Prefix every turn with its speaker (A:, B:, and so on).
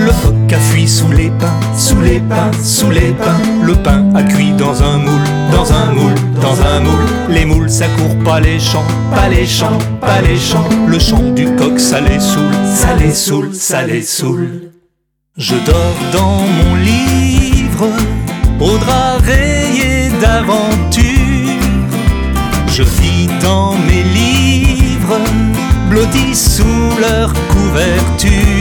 A: Le coq a fui sous les pins, sous les pins, sous les pins. Le pain a cuit dans un moule, dans un moule, dans un moule. Les moules ça court pas les champs, pas les champs, pas les champs. Le chant du coq ça les saoule, ça les saoule, ça les saoule. Je dors dans mon livre, au drap rayé d'aventure. Je vis dans mes livres, blottis sous leur couverture.